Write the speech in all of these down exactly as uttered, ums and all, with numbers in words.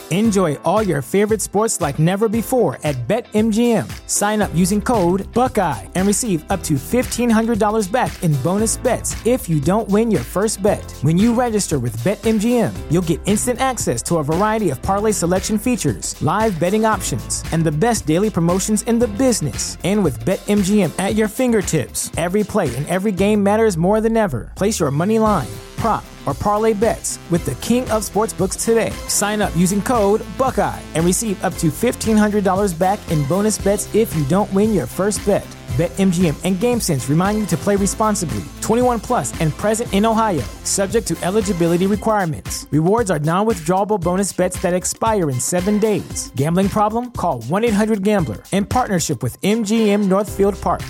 Enjoy all your favorite sports like never before at BetMGM. Sign up using code Buckeye and receive up to fifteen hundred dollars back in bonus bets if you don't win your first bet. When you register with BetMGM, you'll get instant access to a variety of parlay selection features, live betting options, and the best daily promotions in the business. And with BetMGM at your fingertips, every play and every game matters more than ever. Place your money line, prop, or parlay bets with the king of sportsbooks today. Sign up using code Buckeye and receive up to fifteen hundred dollars back in bonus bets if you don't win your first bet. BetMGM and GameSense remind you to play responsibly. twenty-one plus and present in Ohio, subject to eligibility requirements. Rewards are non-withdrawable bonus bets that expire in seven days. Gambling problem? Call one eight hundred gambler in partnership with M G M Northfield Park.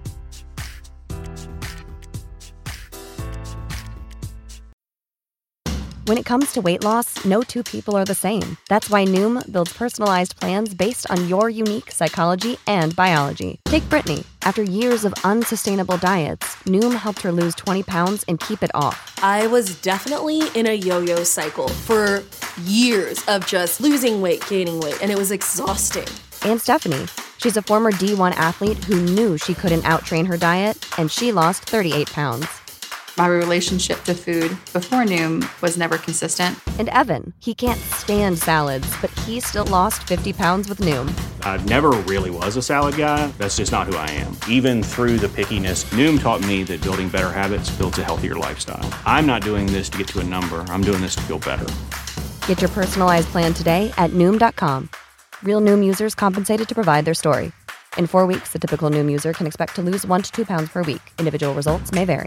When it comes to weight loss, no two people are the same. That's why Noom builds personalized plans based on your unique psychology and biology. Take Brittany. After years of unsustainable diets, Noom helped her lose twenty pounds and keep it off. I was definitely in a yo-yo cycle for years of just losing weight, gaining weight, and it was exhausting. And Stephanie. She's a former D one athlete who knew she couldn't outtrain her diet, and she lost thirty-eight pounds. My relationship to food before Noom was never consistent. And Evan, he can't stand salads, but he still lost fifty pounds with Noom. I never really was a salad guy. That's just not who I am. Even through the pickiness, Noom taught me that building better habits builds a healthier lifestyle. I'm not doing this to get to a number. I'm doing this to feel better. Get your personalized plan today at Noom dot com. Real Noom users compensated to provide their story. In four weeks, the typical Noom user can expect to lose one to two pounds per week. Individual results may vary.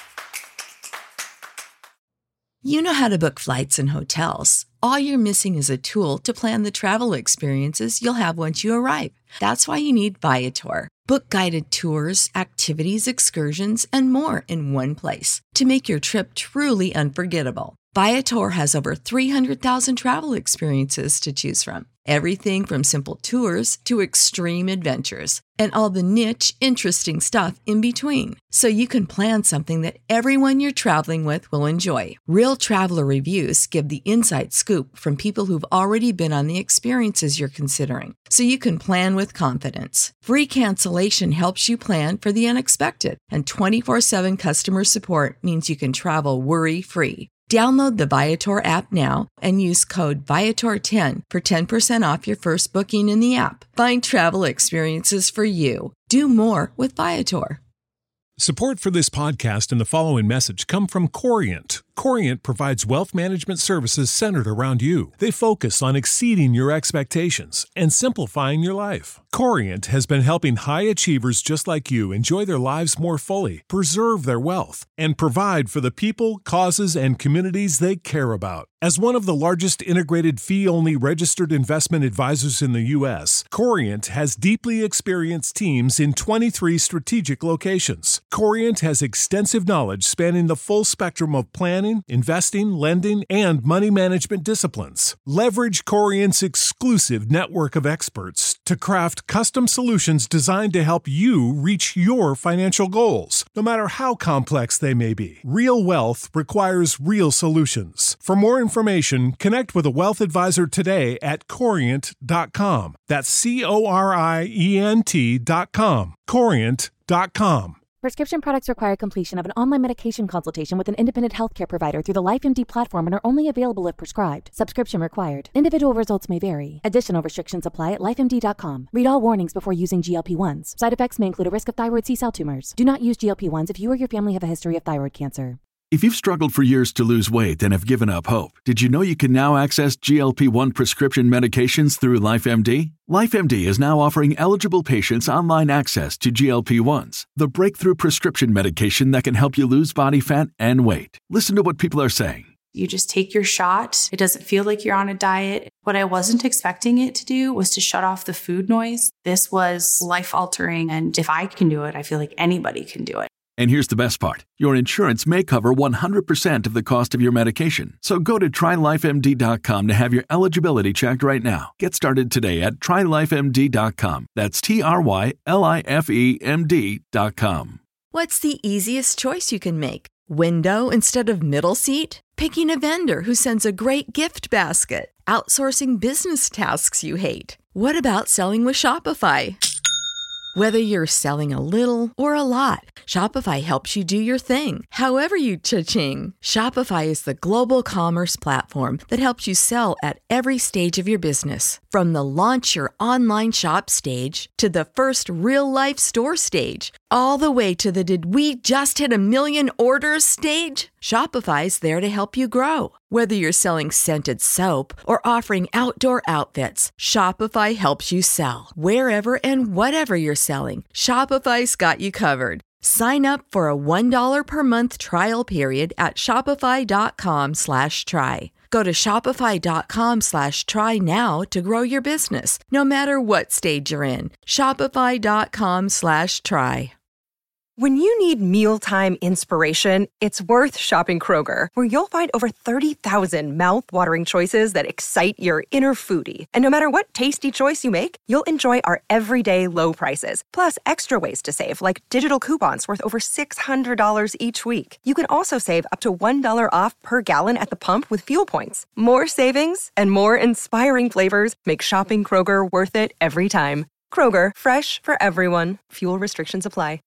You know how to book flights and hotels. All you're missing is a tool to plan the travel experiences you'll have once you arrive. That's why you need Viator. Book guided tours, activities, excursions, and more in one place to make your trip truly unforgettable. Viator has over three hundred thousand travel experiences to choose from. Everything from simple tours to extreme adventures and all the niche, interesting stuff in between. So you can plan something that everyone you're traveling with will enjoy. Real traveler reviews give the inside scoop from people who've already been on the experiences you're considering. So you can plan with confidence. Free cancellation helps you plan for the unexpected. And twenty-four seven customer support means you can travel worry-free. Download the Viator app now and use code Viator ten for ten percent off your first booking in the app. Find travel experiences for you. Do more with Viator. Support for this podcast and the following message come from Corient. Corient provides wealth management services centered around you. They focus on exceeding your expectations and simplifying your life. Corient has been helping high achievers just like you enjoy their lives more fully, preserve their wealth, and provide for the people, causes, and communities they care about. As one of the largest integrated fee-only registered investment advisors in the U S, Corient has deeply experienced teams in twenty-three strategic locations. Corient has extensive knowledge spanning the full spectrum of planning, investing, lending, and money management disciplines. Leverage Corient's exclusive network of experts to craft custom solutions designed to help you reach your financial goals, no matter how complex they may be. Real wealth requires real solutions. For more information, connect with a wealth advisor today at corient dot com. That's C O R I E N T dot com. corient dot com. Prescription products require completion of an online medication consultation with an independent healthcare provider through the LifeMD platform and are only available if prescribed. Subscription required. Individual results may vary. Additional restrictions apply at life M D dot com. Read all warnings before using G L P ones. Side effects may include a risk of thyroid C-cell tumors. Do not use G L P ones if you or your family have a history of thyroid cancer. If you've struggled for years to lose weight and have given up hope, did you know you can now access G L P one prescription medications through LifeMD? LifeMD is now offering eligible patients online access to G L P ones, the breakthrough prescription medication that can help you lose body fat and weight. Listen to what people are saying. You just take your shot. It doesn't feel like you're on a diet. What I wasn't expecting it to do was to shut off the food noise. This was life-altering, and if I can do it, I feel like anybody can do it. And here's the best part. Your insurance may cover one hundred percent of the cost of your medication. So go to try life M D dot com to have your eligibility checked right now. Get started today at try life M D dot com. That's T R Y L I F E M D dot com. What's the easiest choice you can make? Window instead of middle seat? Picking a vendor who sends a great gift basket? Outsourcing business tasks you hate? What about selling with Shopify? Whether you're selling a little or a lot, Shopify helps you do your thing, however you cha-ching. Shopify is the global commerce platform that helps you sell at every stage of your business. From the launch your online shop stage to the first real-life store stage, all the way to the did we just hit a million orders stage. Shopify's there to help you grow. Whether you're selling scented soap or offering outdoor outfits, Shopify helps you sell. Wherever and whatever you're selling, Shopify's got you covered. Sign up for a one dollar per month trial period at shopify.com slash try. Go to shopify.com slash try now to grow your business, no matter what stage you're in. Shopify.com slash try. When you need mealtime inspiration, it's worth shopping Kroger, where you'll find over thirty thousand mouth-watering choices that excite your inner foodie. And no matter what tasty choice you make, you'll enjoy our everyday low prices, plus extra ways to save, like digital coupons worth over six hundred dollars each week. You can also save up to one dollar off per gallon at the pump with fuel points. More savings and more inspiring flavors make shopping Kroger worth it every time. Kroger, fresh for everyone. Fuel restrictions apply.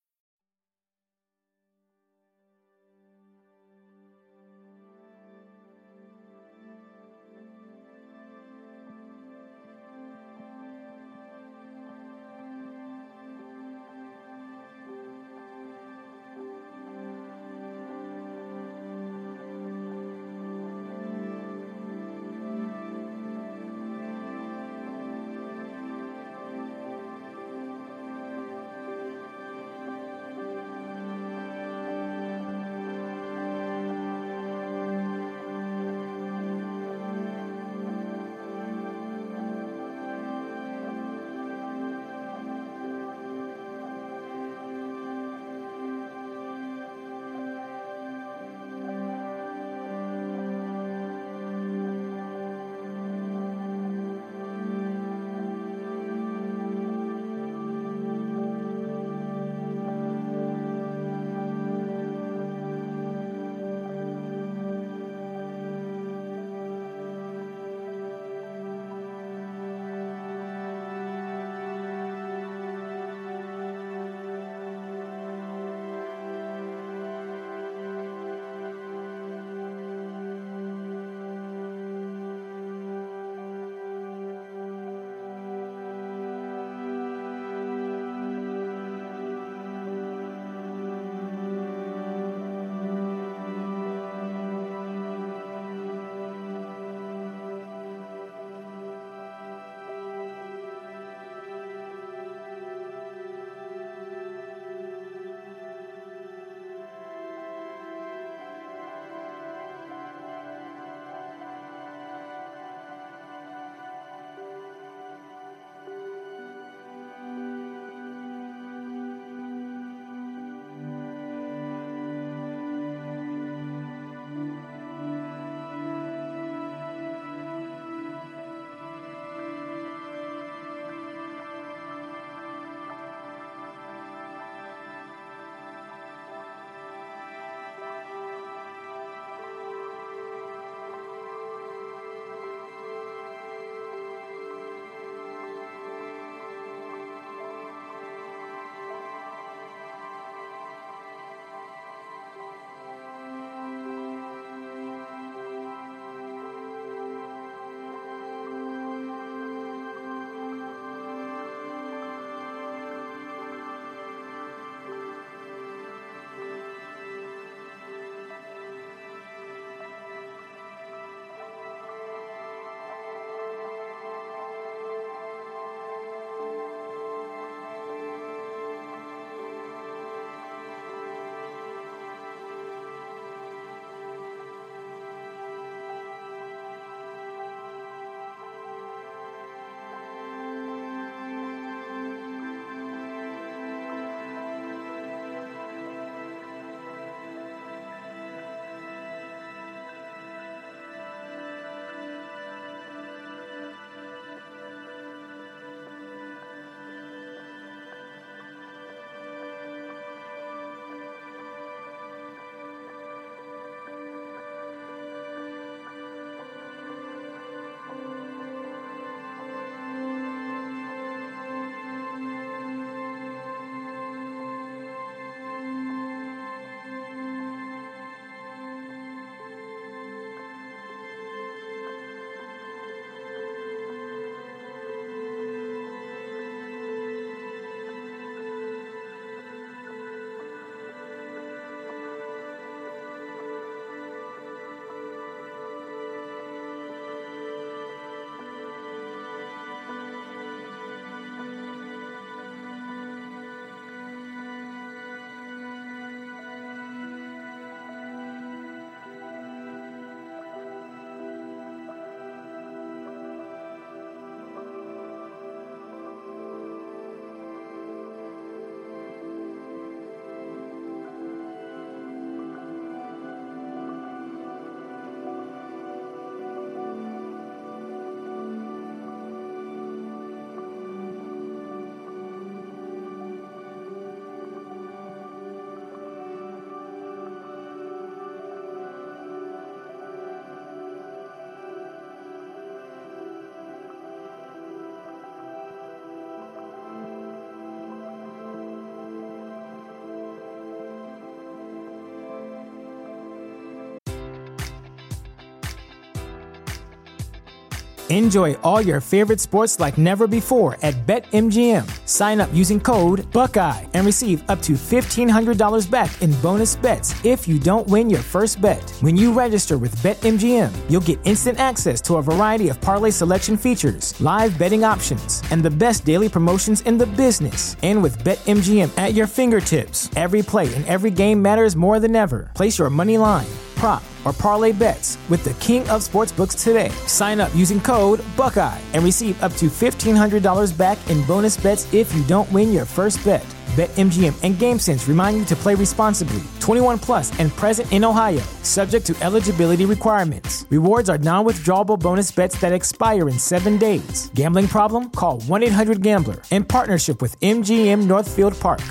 Enjoy all your favorite sports like never before at BetMGM. Sign up using code Buckeye and receive up to fifteen hundred dollars back in bonus bets if you don't win your first bet. When you register with BetMGM, you'll get instant access to a variety of parlay selection features, live betting options, and the best daily promotions in the business. And with BetMGM at your fingertips, every play and every game matters more than ever. Place your money line, prop, or parlay bets with the king of sportsbooks today. Sign up using code Buckeye and receive up to fifteen hundred dollars back in bonus bets if you don't win your first bet. BetMGM and GameSense remind you to play responsibly. twenty-one plus and present in Ohio, subject to eligibility requirements. Rewards are non-withdrawable bonus bets that expire in seven days. Gambling problem? Call one eight hundred gambler in partnership with M G M Northfield Park.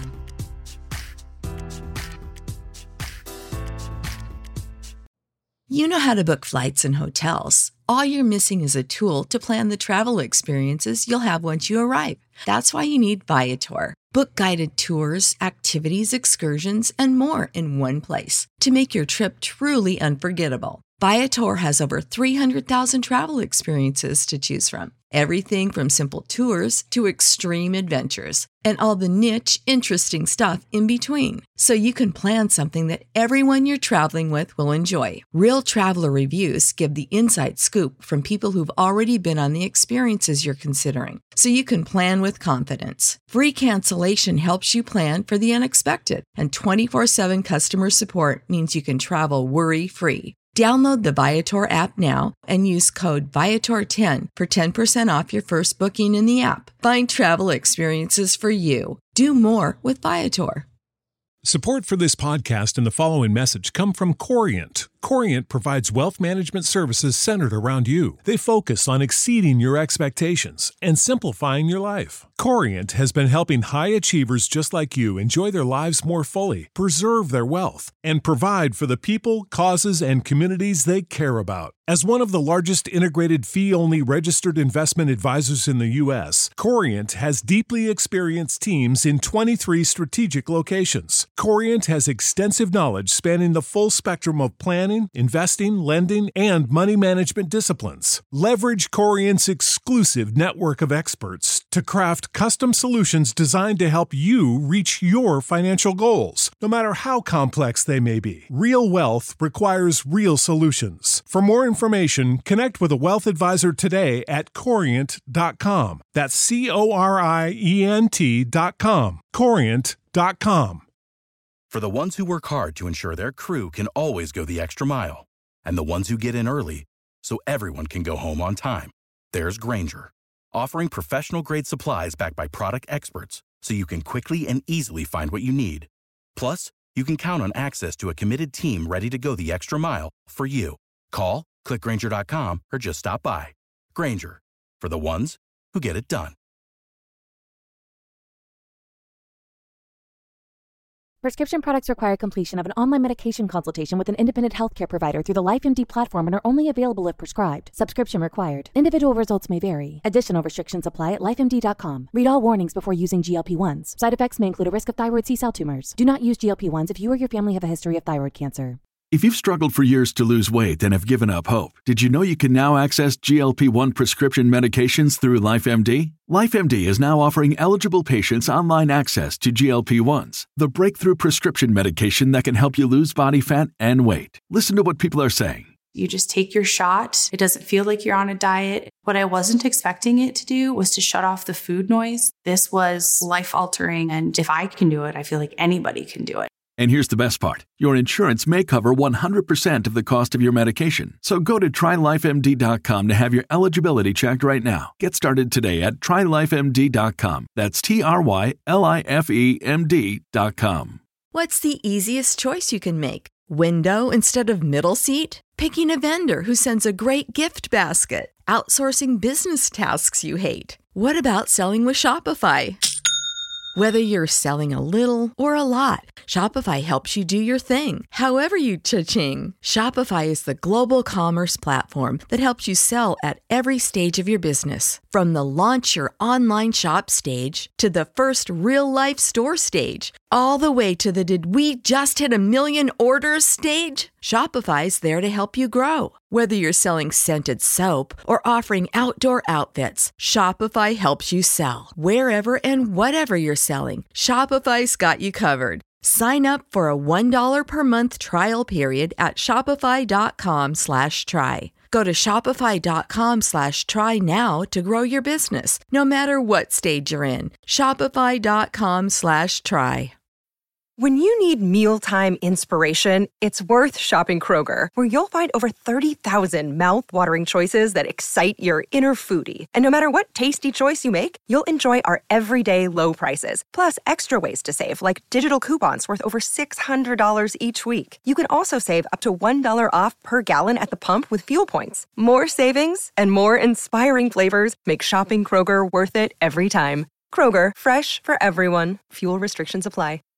You know how to book flights and hotels. All you're missing is a tool to plan the travel experiences you'll have once you arrive. That's why you need Viator. Book guided tours, activities, excursions, and more in one place to make your trip truly unforgettable. Viator has over three hundred thousand travel experiences to choose from. Everything from simple tours to extreme adventures and all the niche, interesting stuff in between. So you can plan something that everyone you're traveling with will enjoy. Real traveler reviews give the inside scoop from people who've already been on the experiences you're considering. So you can plan with confidence. Free cancellation helps you plan for the unexpected. And twenty-four seven customer support means you can travel worry-free. Download the Viator app now and use code Viator ten for ten percent off your first booking in the app. Find travel experiences for you. Do more with Viator. Support for this podcast and the following message come from Corient. Corient provides wealth management services centered around you. They focus on exceeding your expectations and simplifying your life. Corient has been helping high achievers just like you enjoy their lives more fully, preserve their wealth, and provide for the people, causes, and communities they care about. As one of the largest integrated fee-only registered investment advisors in the U S, Corient has deeply experienced teams in twenty-three strategic locations. Corient has extensive knowledge spanning the full spectrum of planning, investing, lending, and money management disciplines. Leverage Corient's exclusive network of experts to craft custom solutions designed to help you reach your financial goals, no matter how complex they may be. Real wealth requires real solutions. For more information, connect with a wealth advisor today at corient dot com. That's C O R I E N T dot com. corient dot com. For the ones who work hard to ensure their crew can always go the extra mile, and the ones who get in early so everyone can go home on time, there's Grainger, offering professional-grade supplies backed by product experts so you can quickly and easily find what you need. Plus, you can count on access to a committed team ready to go the extra mile for you. Call, click Grainger dot com, or just stop by. Grainger, for the ones who get it done. Prescription products require completion of an online medication consultation with an independent healthcare provider through the LifeMD platform and are only available if prescribed. Subscription required. Individual results may vary. Additional restrictions apply at life M D dot com. Read all warnings before using G L P ones. Side effects may include a risk of thyroid C-cell tumors. Do not use G L P ones if you or your family have a history of thyroid cancer. If you've struggled for years to lose weight and have given up hope, did you know you can now access G L P one prescription medications through LifeMD? LifeMD is now offering eligible patients online access to G L P ones, the breakthrough prescription medication that can help you lose body fat and weight. Listen to what people are saying. You just take your shot. It doesn't feel like you're on a diet. What I wasn't expecting it to do was to shut off the food noise. This was life-altering, and if I can do it, I feel like anybody can do it. And here's the best part. Your insurance may cover one hundred percent of the cost of your medication. So go to try life M D dot com to have your eligibility checked right now. Get started today at try life M D dot com. That's T R Y L I F E M D dot com. What's the easiest choice you can make? Window instead of middle seat? Picking a vendor who sends a great gift basket? Outsourcing business tasks you hate? What about selling with Shopify? Whether you're selling a little or a lot, Shopify helps you do your thing, however you cha-ching. Shopify is the global commerce platform that helps you sell at every stage of your business. From the launch your online shop stage to the first real-life store stage, all the way to the did we just hit a million orders stage? Shopify's there to help you grow. Whether you're selling scented soap or offering outdoor outfits, Shopify helps you sell. Wherever and whatever you're selling, Shopify's got you covered. Sign up for a one dollar per month trial period at shopify.com slash try. Go to shopify.com slash try now to grow your business, no matter what stage you're in. Shopify.com slash try. When you need mealtime inspiration, it's worth shopping Kroger, where you'll find over thirty thousand mouth-watering choices that excite your inner foodie. And no matter what tasty choice you make, you'll enjoy our everyday low prices, plus extra ways to save, like digital coupons worth over six hundred dollars each week. You can also save up to one dollar off per gallon at the pump with fuel points. More savings and more inspiring flavors make shopping Kroger worth it every time. Kroger, fresh for everyone. Fuel restrictions apply.